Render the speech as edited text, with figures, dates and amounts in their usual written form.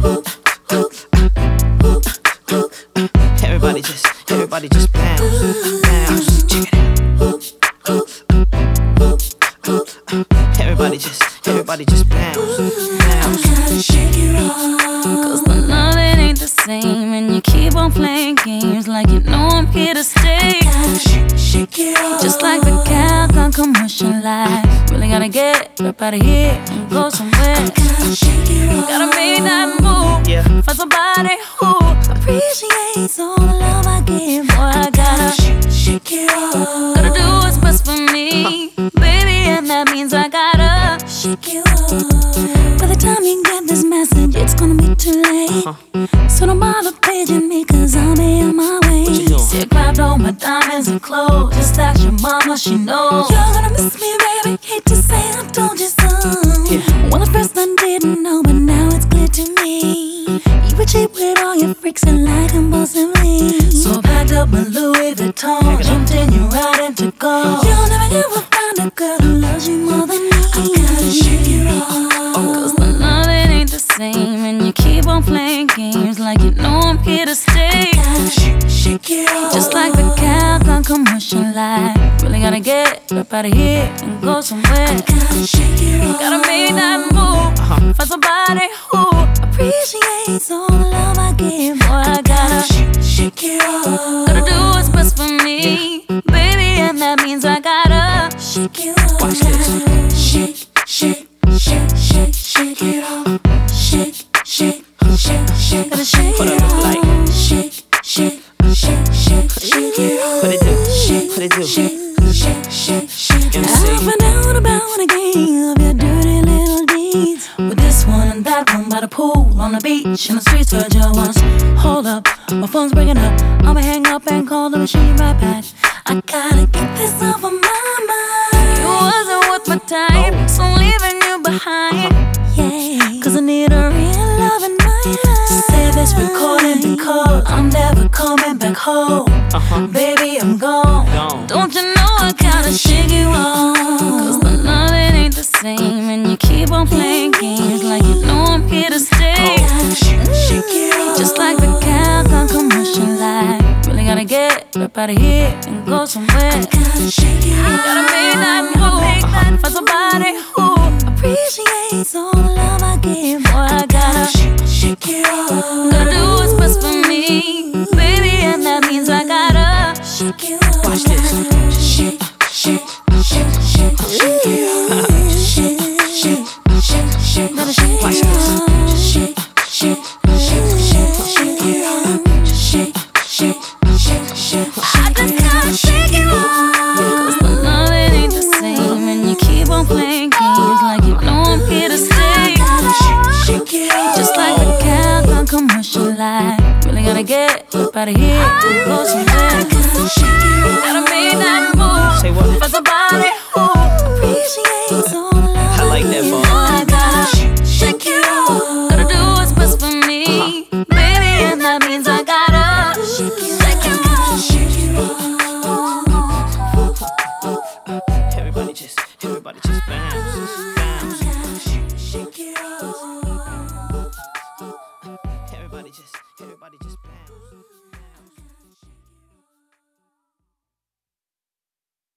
Everybody just bounce, bounce. Check it out. Everybody just bounce, bounce. Gotta shake it off, 'cause the loving ain't the same, and you keep on playing games like you know I'm here to stay. Gotta shake it off, just like the Calgon commercial life. Really gotta get up out of here and go somewhere. Gotta shake it off, gotta make that move, yeah. Find somebody who appreciates all the love I give. Boy, I gotta shake it off. Gotta do what's best for me, baby, and that means I gotta shake it off. By the time you get this message, it's gonna be too late. So don't bother paging me, 'cause I'll be on my way. See, I grabbed all my diamonds and clothes, just ask your mama, she knows. You're gonna miss me, baby, hate to say I told you so. Well, at first I didn't know, but now it's clear to me. You were cheap with all your freaks and like impulsively. So I packed up my Louis Vuitton, jumped in your ride into gold. You'll never ever find a girl who loves you more than me. I gotta shake it off, 'cause the loving ain't the same, and you keep on playing games like you know I'm here to stay. I gotta shake it off, just like the Calgon commercial life. Really gotta get up out of here and go somewhere. I gotta shake it off, gotta make that move, find somebody who appreciates all the love I give. Boy, I gotta shake it off. Gotta do what's best for me, baby, and that means I gotta shake it off. Watch this. Shake, shake, shake, shake, shake it off. Shake, shake, shake, shake, gotta shake What it up, off. like? Shake, shake, shake, shake, shake it off. What it do? Shake, What it do? shake, shake, shake, shake. MC. I found out about a gang of your dirty little deeds, with this one and that one by the pool, on the beach, in the streets where Joe was. Hold up, my phone's breaking up. I'ma hang up and call the machine right back. I gotta get this off of my mind. You wasn't worth my time, so I'm leaving you behind. Yeah, 'cause I need a real love in my life. Say this recording because I'm never coming back home. Baby, I'm gone. Don't you know I gotta shake you off, 'cause the loving ain't the same, and you keep on playing games like you know I'm here to stay. Shake it off, just like the Calgon commercial life. Really gotta get up out of here and go somewhere. Gotta shake it off, gotta make that move, find somebody who appreciates all the love I give. Boy, I gotta shake it off. Gotta do what's best for me, baby, and that means I gotta shake it off. Watch this. Shake, shake, shake, shake, shake it off. Shake, shake, shake, shake, gotta shake Watch it this. off. Shake, shake, shake, shake, shake it off. Shake, shake, shake, shake, I just gotta shake it off, 'cause the loving ain't the same, and you keep on playing games like you know I'm here to stay. Shake it off, just like the Calgon commercial life. Really gotta get up out of here and go somewhere. Gotta make that move, Say what? find somebody who appreciates all the love I like that, boy. I gotta shake it off. Gotta do what's best for me, baby, and that means I gotta shake it off. Shake it off. Everybody just bounce, bounce.